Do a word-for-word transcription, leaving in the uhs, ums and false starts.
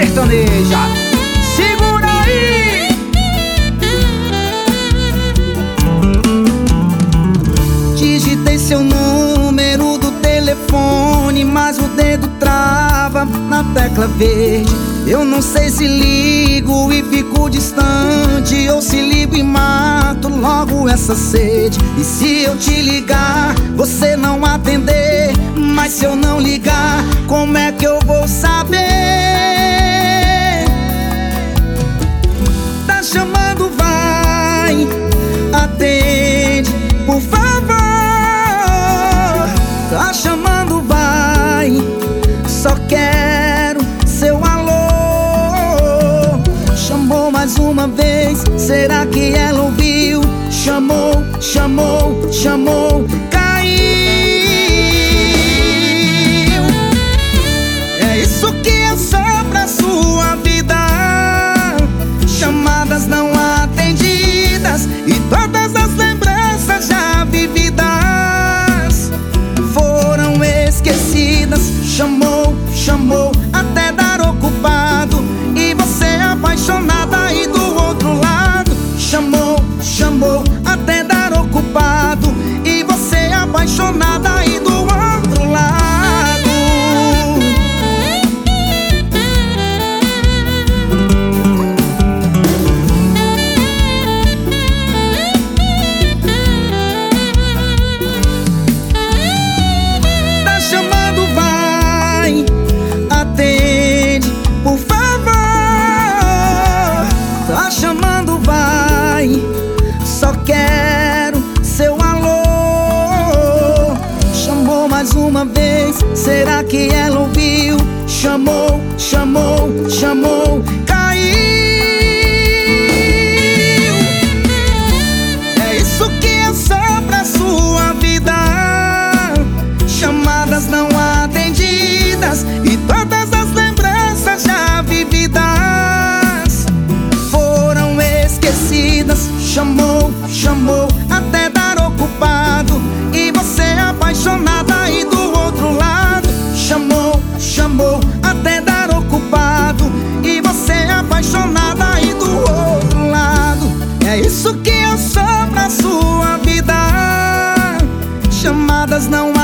sertaneja. Segura aí! Digitei seu número do telefone, mas o dedo trava na tecla verde. Eu não sei se ligo e fico distante, ou se ligo e mato logo essa sede. E se eu te ligar, você não atender, mas se eu não ligar, como é que eu vou saber? Tá chamando, vai, atende, por favor. Tá chamando, vai, só quero seu alô. Chamou mais uma vez, será que ela ouviu? Chamou, chamou, chamou, caiu. É isso que eu sou pra sua vida. Chamadas não atendidas e todas as lembranças já vividas foram esquecidas. Chamou, chamou, até dar ocupado, e você apaixonada aí do outro lado. Chamou, chamou, até dar ocupado, e você apaixonada aí do outro lado. Tá chamando, vai, atende, por favor. Tá chamando, vai, só quero seu alô. Chamou mais uma vez, será que ela ouviu? Chamou, chamou, chamou, caiu. É isso que eu sou pra sua vida. Chamadas não atendidas e todas as lembranças já vividas foram esquecidas. Chamou, chamou, até dar ocupado, e você apaixonada aí do outro lado. Chamou, chamou, até dar ocupado, e você apaixonada aí do outro lado. É isso que eu sou pra sua vida. Chamadas não